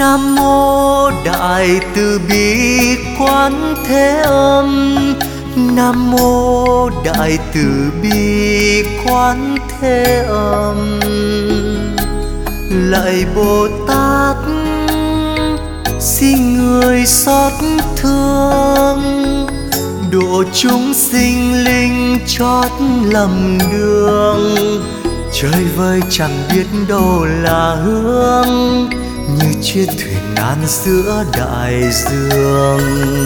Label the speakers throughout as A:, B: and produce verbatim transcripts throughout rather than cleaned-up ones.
A: Nam mô Đại Từ Bi Quán Thế Âm. Nam mô Đại Từ Bi Quán Thế Âm. Lạy Bồ Tát, xin người xót thương, độ chúng sinh linh chót lầm đường. Chơi vơi chẳng biết đâu là hướng, như chiếc thuyền nan giữa đại dương.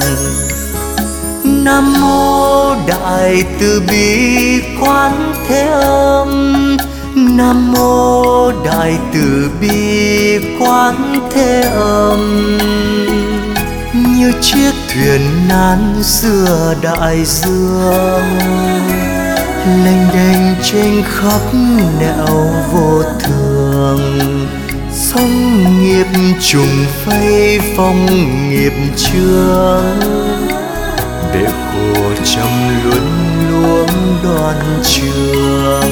A: Nam mô Đại Từ Bi Quán Thế Âm. Nam mô Đại Từ Bi Quán Thế Âm. Như chiếc thuyền nan giữa đại dương, lênh đênh trên khắp nẻo vô thường. Sóng nghiệp trùng phây phong nghiệp chướng, để khổ trầm luân luống đoan trường.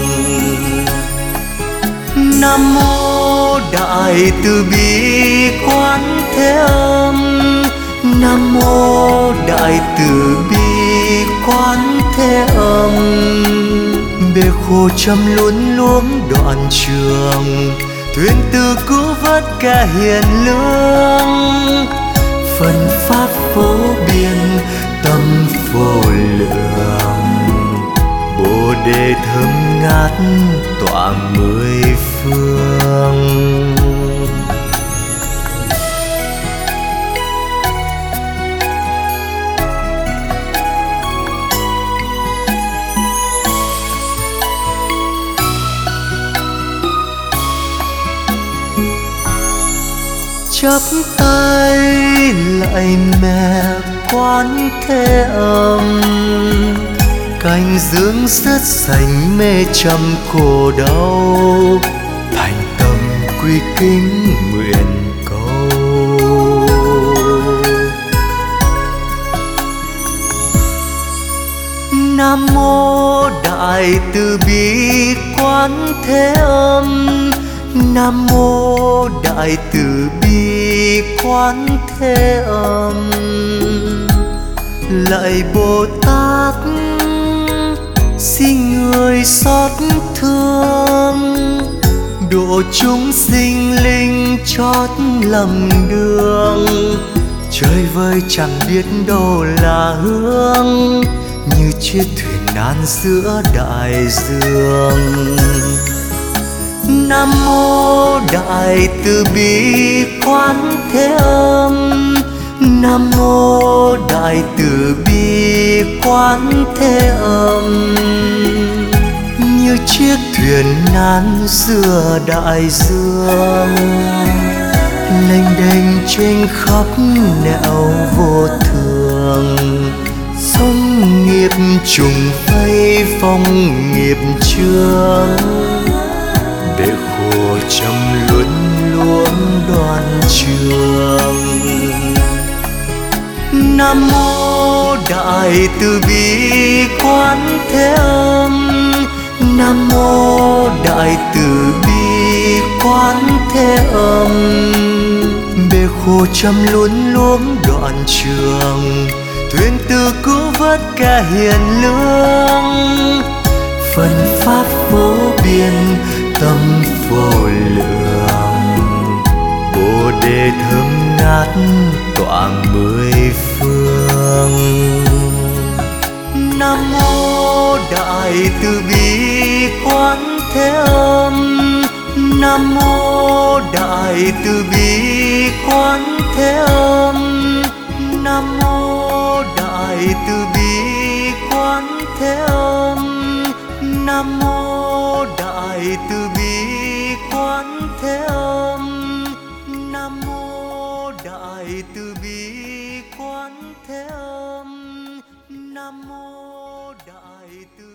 A: Nam mô Đại Từ Bi Quán Thế Âm. Nam mô Đại Từ Bi Quán Thế Âm. Bể khổ trầm luân luống đoạn trường, thuyền từ cứu vớt cả hiền lương. Phần pháp vô biên tâm vô lượng, Bồ Đề thơm ngát tọa mười phương. Chắp tay lạy mẹ Quán Thế Âm, cành dương rất xanh mê trầm khổ đau. Thành tâm quy kính nguyện cầu. Nam mô Đại Từ Bi Quán Thế Âm. Nam mô Đại Từ Bi Quán Thế Âm. Lạy Bồ Tát, xin người xót thương, độ chúng sinh linh chót lầm đường. Chơi vơi chẳng biết đâu là hướng, như chiếc thuyền nan giữa đại dương. Nam mô Đại Từ Bi Quán Thế Âm. Nam mô Đại Từ Bi Quán Thế Âm. Như chiếc thuyền nan giữa đại dương, lênh đênh trên khắp nẻo vô thường. Sóng nghiệp trùng phây phong nghiệp chướng, để khổ trầm luân luống đoan trường. Nam mô Đại Từ Bi Quán Thế Âm. Nam mô Đại Từ Bi Quán Thế Âm. Bể khổ trầm luân luống đoạn trường, thuyền từ cứu vớt cả hiền lương. Phần pháp vô biên tâm vô lượng, Bồ Đề thơm ngát tọa mười phương. Nam mô Đại Từ Bi Quán Thế Âm. Nam mô Đại Từ Bi Quán Thế Âm. Nam mô Đại Từ Bi Quán Thế Âm. Nam mô Đại Từ Bi Quán Thế Âm. Nam mô Đại Từ Bi Quán Thế Âm. Nam mô Đại Từ